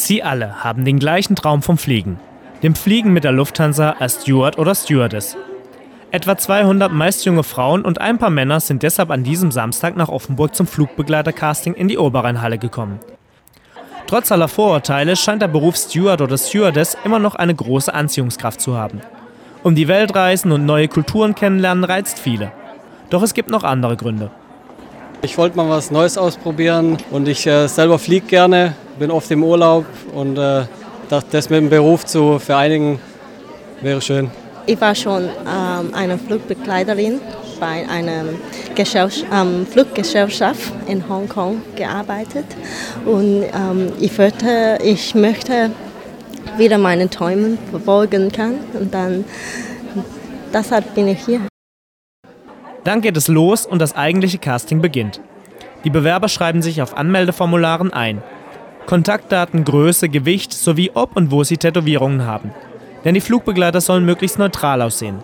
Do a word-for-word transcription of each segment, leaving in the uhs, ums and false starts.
Sie alle haben den gleichen Traum vom Fliegen. Dem Fliegen mit der Lufthansa als Steward oder Stewardess. Etwa zweihundert meist junge Frauen und ein paar Männer sind deshalb an diesem Samstag nach Offenburg zum Flugbegleiter-Casting in die Oberrheinhalle gekommen. Trotz aller Vorurteile scheint der Beruf Steward oder Stewardess immer noch eine große Anziehungskraft zu haben. Um die Welt reisen und neue Kulturen kennenlernen reizt viele. Doch es gibt noch andere Gründe. Ich wollte mal was Neues ausprobieren und ich äh, selber fliege gerne, bin oft im Urlaub und äh, dachte, das mit dem Beruf zu vereinigen wäre schön. Ich war schon ähm, eine Flugbegleiterin bei einer Gesellschaft, ähm, Fluggesellschaft in Hongkong gearbeitet und ähm, ich, wollte, ich möchte wieder meine Träume verfolgen können und dann deshalb bin ich hier. Dann geht es los und das eigentliche Casting beginnt. Die Bewerber schreiben sich auf Anmeldeformularen ein. Kontaktdaten, Größe, Gewicht sowie ob und wo sie Tätowierungen haben. Denn die Flugbegleiter sollen möglichst neutral aussehen.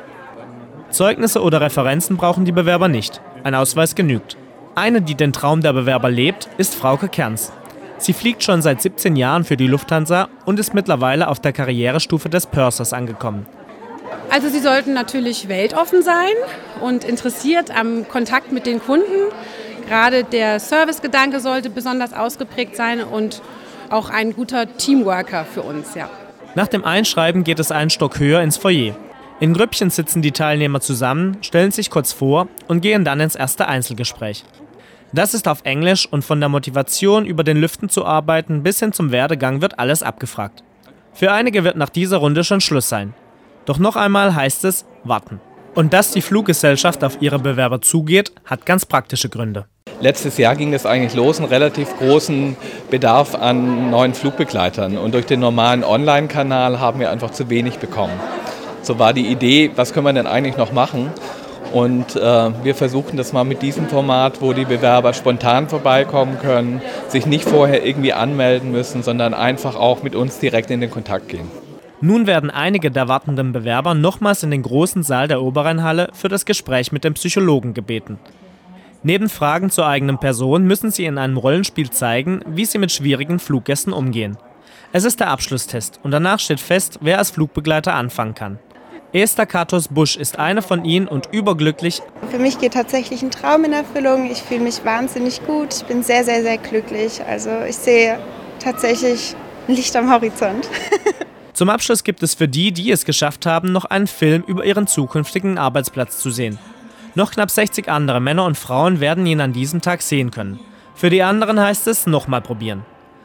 Zeugnisse oder Referenzen brauchen die Bewerber nicht. Ein Ausweis genügt. Eine, die den Traum der Bewerber lebt, ist Frauke Kerns. Sie fliegt schon seit siebzehn Jahren für die Lufthansa und ist mittlerweile auf der Karrierestufe des Pursers angekommen. Also sie sollten natürlich weltoffen sein und interessiert am Kontakt mit den Kunden. Gerade der Servicegedanke sollte besonders ausgeprägt sein und auch ein guter Teamworker für uns, ja. Nach dem Einschreiben geht es einen Stock höher ins Foyer. In Grüppchen sitzen die Teilnehmer zusammen, stellen sich kurz vor und gehen dann ins erste Einzelgespräch. Das ist auf Englisch und von der Motivation, über den Lüften zu arbeiten, bis hin zum Werdegang wird alles abgefragt. Für einige wird nach dieser Runde schon Schluss sein. Doch noch einmal heißt es warten. Und dass die Fluggesellschaft auf ihre Bewerber zugeht, hat ganz praktische Gründe. Letztes Jahr ging es eigentlich los, einen relativ großen Bedarf an neuen Flugbegleitern. Und durch den normalen Online-Kanal haben wir einfach zu wenig bekommen. So war die Idee, was können wir denn eigentlich noch machen? Und äh, wir versuchen das mal mit diesem Format, wo die Bewerber spontan vorbeikommen können, sich nicht vorher irgendwie anmelden müssen, sondern einfach auch mit uns direkt in den Kontakt gehen. Nun werden einige der wartenden Bewerber nochmals in den großen Saal der Oberrheinhalle für das Gespräch mit dem Psychologen gebeten. Neben Fragen zur eigenen Person müssen sie in einem Rollenspiel zeigen, wie sie mit schwierigen Fluggästen umgehen. Es ist der Abschlusstest und danach steht fest, wer als Flugbegleiter anfangen kann. Esther Katos-Busch ist eine von ihnen und überglücklich. Für mich geht tatsächlich ein Traum in Erfüllung. Ich fühle mich wahnsinnig gut. Ich bin sehr, sehr, sehr glücklich. Also ich sehe tatsächlich ein Licht am Horizont. Zum Abschluss gibt es für die, die es geschafft haben, noch einen Film über ihren zukünftigen Arbeitsplatz zu sehen. Noch knapp sechzig andere Männer und Frauen werden ihn an diesem Tag sehen können. Für die anderen heißt es nochmal probieren.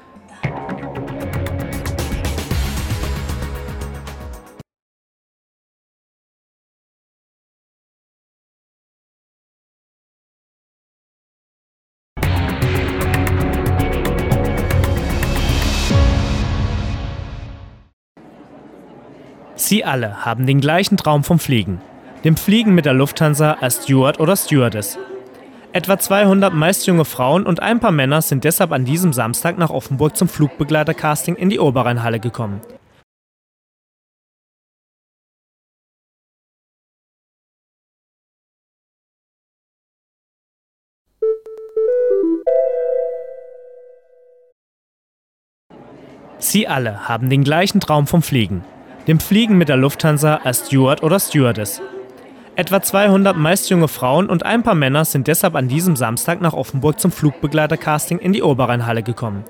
Sie alle haben den gleichen Traum vom Fliegen. Dem Fliegen mit der Lufthansa als Steward oder Stewardess. Etwa zweihundert meist junge Frauen und ein paar Männer sind deshalb an diesem Samstag nach Offenburg zum Flugbegleiter-Casting in die Oberrheinhalle gekommen. Sie alle haben den gleichen Traum vom Fliegen. Dem Fliegen mit der Lufthansa als Steward oder Stewardess. Etwa zweihundert meist junge Frauen und ein paar Männer sind deshalb an diesem Samstag nach Offenburg zum Flugbegleiter-Casting in die Oberrheinhalle gekommen.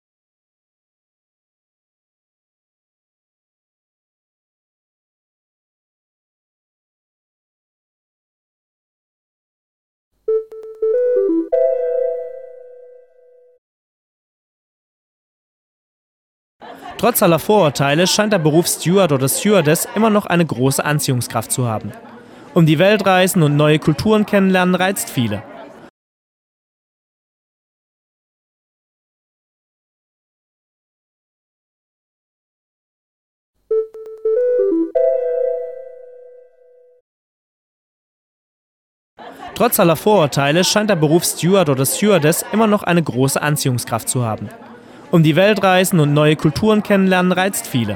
Trotz aller Vorurteile scheint der Beruf Steward oder Stewardess immer noch eine große Anziehungskraft zu haben. Um die Welt reisen und neue Kulturen kennenlernen reizt viele. Trotz aller Vorurteile scheint der Beruf Steward oder Stewardess immer noch eine große Anziehungskraft zu haben. Um die Welt reisen und neue Kulturen kennenlernen reizt viele.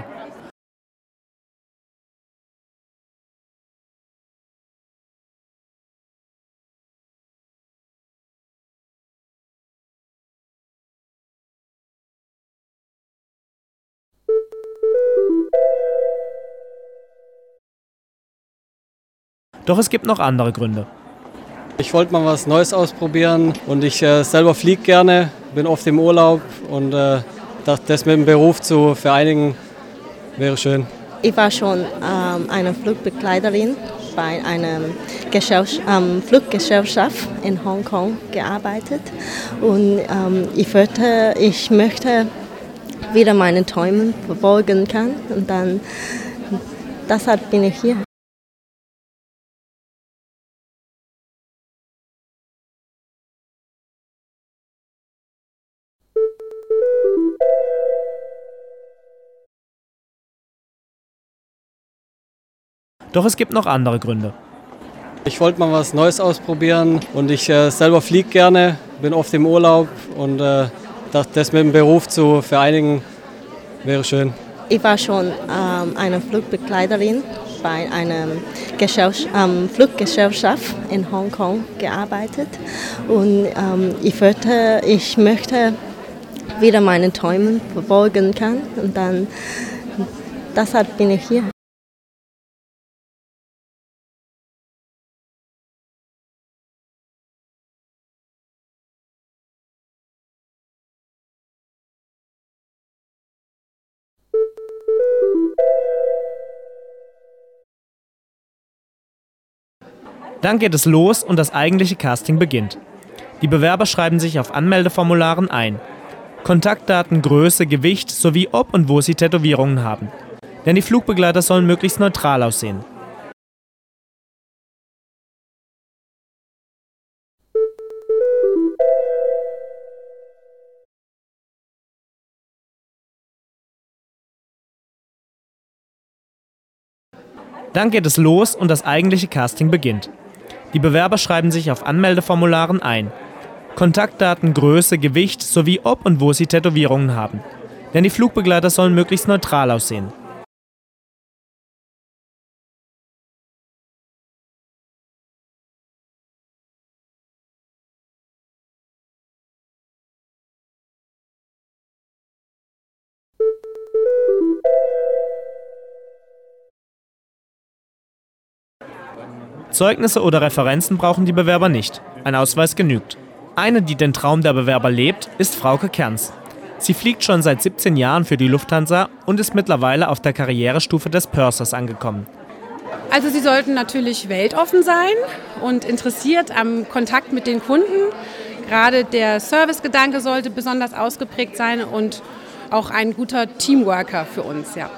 Doch es gibt noch andere Gründe. Ich wollte mal was Neues ausprobieren und ich äh, selber fliege gerne, bin oft im Urlaub und äh, dachte, das mit dem Beruf zu vereinigen wäre schön. Ich war schon ähm, eine Flugbegleiterin bei einer Gesellschaft, ähm, Fluggesellschaft in Hongkong gearbeitet und ähm, ich, wollte, ich möchte wieder meine Träume verfolgen können und dann deshalb bin ich hier. Doch es gibt noch andere Gründe. Ich wollte mal was Neues ausprobieren und ich äh, selber fliege gerne, bin oft im Urlaub und äh, dachte, das mit dem Beruf zu vereinigen wäre schön. Ich war schon ähm, eine Flugbegleiterin bei einer Gesellschaft, ähm, Fluggesellschaft in Hongkong gearbeitet und ähm, ich, wollte, ich möchte wieder meine Träume verfolgen können und dann deshalb bin ich hier. Dann geht es los und das eigentliche Casting beginnt. Die Bewerber schreiben sich auf Anmeldeformularen ein. Kontaktdaten, Größe, Gewicht sowie ob und wo sie Tätowierungen haben. Denn die Flugbegleiter sollen möglichst neutral aussehen. Dann geht es los und das eigentliche Casting beginnt. Die Bewerber schreiben sich auf Anmeldeformularen ein. Kontaktdaten, Größe, Gewicht sowie ob und wo sie Tätowierungen haben. Denn die Flugbegleiter sollen möglichst neutral aussehen. Zeugnisse oder Referenzen brauchen die Bewerber nicht. Ein Ausweis genügt. Eine, die den Traum der Bewerber lebt, ist Frauke Kerns. Sie fliegt schon seit siebzehn Jahren für die Lufthansa und ist mittlerweile auf der Karrierestufe des Pursers angekommen. Also Sie sollten natürlich weltoffen sein und interessiert am Kontakt mit den Kunden. Gerade der Servicegedanke sollte besonders ausgeprägt sein und auch ein guter Teamworker für uns, ja.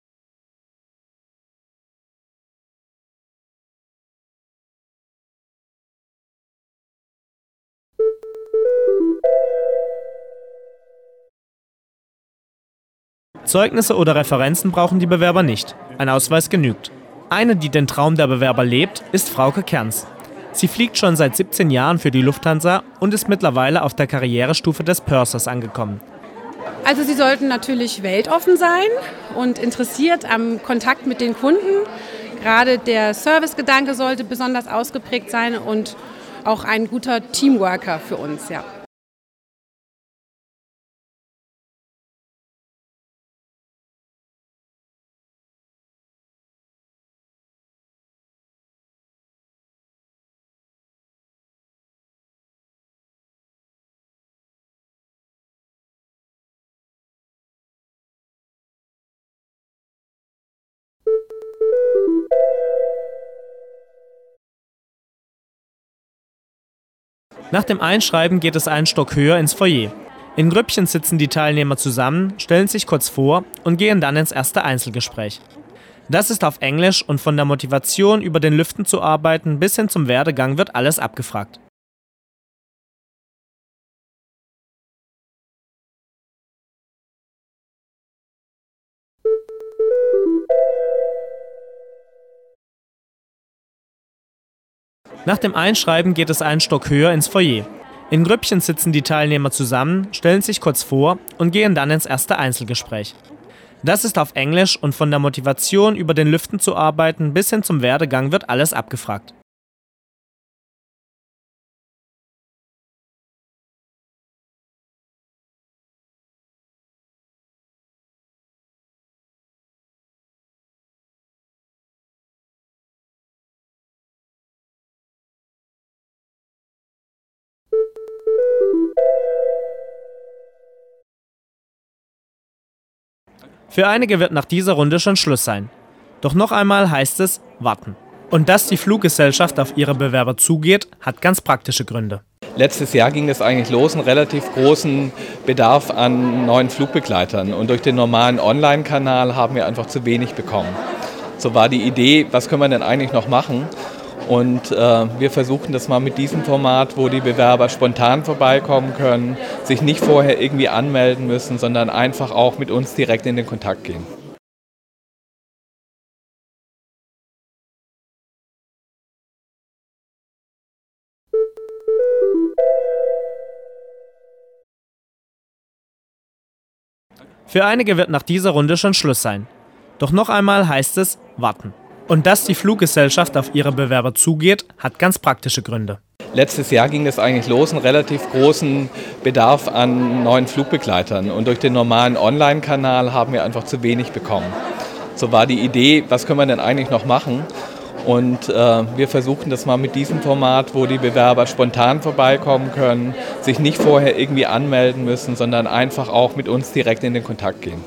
Zeugnisse oder Referenzen brauchen die Bewerber nicht. Ein Ausweis genügt. Eine, die den Traum der Bewerber lebt, ist Frauke Kerns. Sie fliegt schon seit siebzehn Jahren für die Lufthansa und ist mittlerweile auf der Karrierestufe des Pursers angekommen. Also Sie sollten natürlich weltoffen sein und interessiert am Kontakt mit den Kunden. Gerade der Servicegedanke sollte besonders ausgeprägt sein und auch ein guter Teamworker für uns, ja. Nach dem Einschreiben geht es einen Stock höher ins Foyer. In Grüppchen sitzen die Teilnehmer zusammen, stellen sich kurz vor und gehen dann ins erste Einzelgespräch. Das ist auf Englisch und von der Motivation, über den Lüften zu arbeiten, bis hin zum Werdegang wird alles abgefragt. Nach dem Einschreiben geht es einen Stock höher ins Foyer. In Grüppchen sitzen die Teilnehmer zusammen, stellen sich kurz vor und gehen dann ins erste Einzelgespräch. Das ist auf Englisch und von der Motivation, über den Lüften zu arbeiten, bis hin zum Werdegang wird alles abgefragt. Für einige wird nach dieser Runde schon Schluss sein. Doch noch einmal heißt es warten. Und dass die Fluggesellschaft auf ihre Bewerber zugeht, hat ganz praktische Gründe. Letztes Jahr ging es eigentlich los, einen relativ großen Bedarf an neuen Flugbegleitern. Und durch den normalen Online-Kanal haben wir einfach zu wenig bekommen. So war die Idee, was können wir denn eigentlich noch machen? Und äh, wir versuchen das mal mit diesem Format, wo die Bewerber spontan vorbeikommen können, sich nicht vorher irgendwie anmelden müssen, sondern einfach auch mit uns direkt in den Kontakt gehen. Für einige wird nach dieser Runde schon Schluss sein. Doch noch einmal heißt es warten. Und dass die Fluggesellschaft auf ihre Bewerber zugeht, hat ganz praktische Gründe. Letztes Jahr ging es eigentlich los, einen relativ großen Bedarf an neuen Flugbegleitern. Und durch den normalen Online-Kanal haben wir einfach zu wenig bekommen. So war die Idee, was können wir denn eigentlich noch machen? Und äh, wir versuchen das mal mit diesem Format, wo die Bewerber spontan vorbeikommen können, sich nicht vorher irgendwie anmelden müssen, sondern einfach auch mit uns direkt in den Kontakt gehen.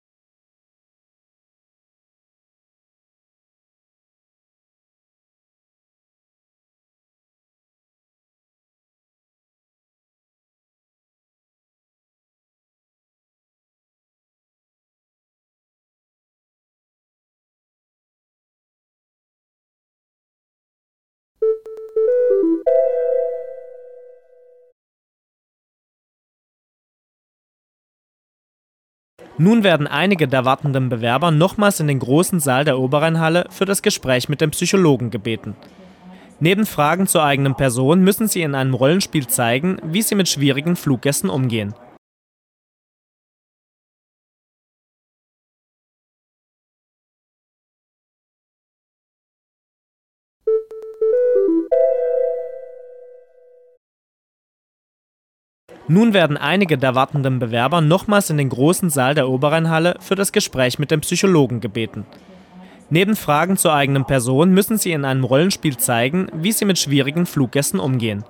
Nun werden einige der wartenden Bewerber nochmals in den großen Saal der Oberrheinhalle für das Gespräch mit dem Psychologen gebeten. Neben Fragen zur eigenen Person müssen sie in einem Rollenspiel zeigen, wie sie mit schwierigen Fluggästen umgehen. Nun werden einige der wartenden Bewerber nochmals in den großen Saal der Oberrheinhalle für das Gespräch mit dem Psychologen gebeten. Neben Fragen zur eigenen Person müssen sie in einem Rollenspiel zeigen, wie sie mit schwierigen Fluggästen umgehen.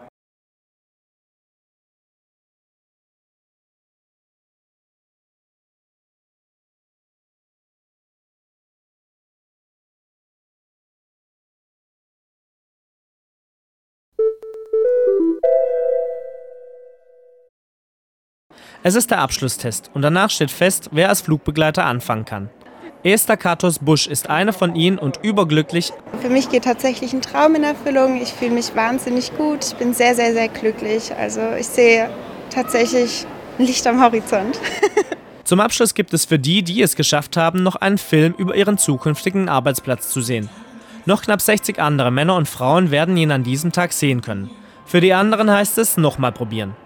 Es ist der Abschlusstest und danach steht fest, wer als Flugbegleiter anfangen kann. Esther Katos-Busch ist eine von ihnen und überglücklich. Für mich geht tatsächlich ein Traum in Erfüllung. Ich fühle mich wahnsinnig gut. Ich bin sehr, sehr, sehr glücklich. Also ich sehe tatsächlich ein Licht am Horizont. Zum Abschluss gibt es für die, die es geschafft haben, noch einen Film über ihren zukünftigen Arbeitsplatz zu sehen. Noch knapp sechzig andere Männer und Frauen werden ihn an diesem Tag sehen können. Für die anderen heißt es nochmal probieren.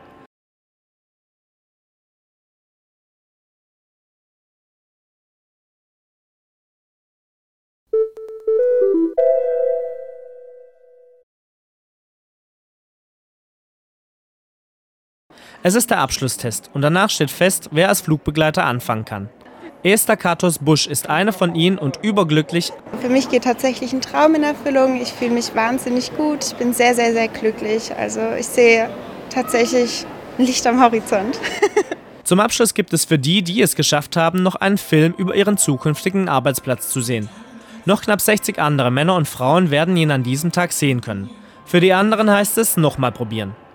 Es ist der Abschlusstest und danach steht fest, wer als Flugbegleiter anfangen kann. Esther Katos-Busch ist eine von ihnen und überglücklich. Für mich geht tatsächlich ein Traum in Erfüllung. Ich fühle mich wahnsinnig gut. Ich bin sehr, sehr, sehr glücklich. Also ich sehe tatsächlich ein Licht am Horizont. Zum Abschluss gibt es für die, die es geschafft haben, noch einen Film über ihren zukünftigen Arbeitsplatz zu sehen. Noch knapp sechzig andere Männer und Frauen werden ihn an diesem Tag sehen können. Für die anderen heißt es nochmal probieren.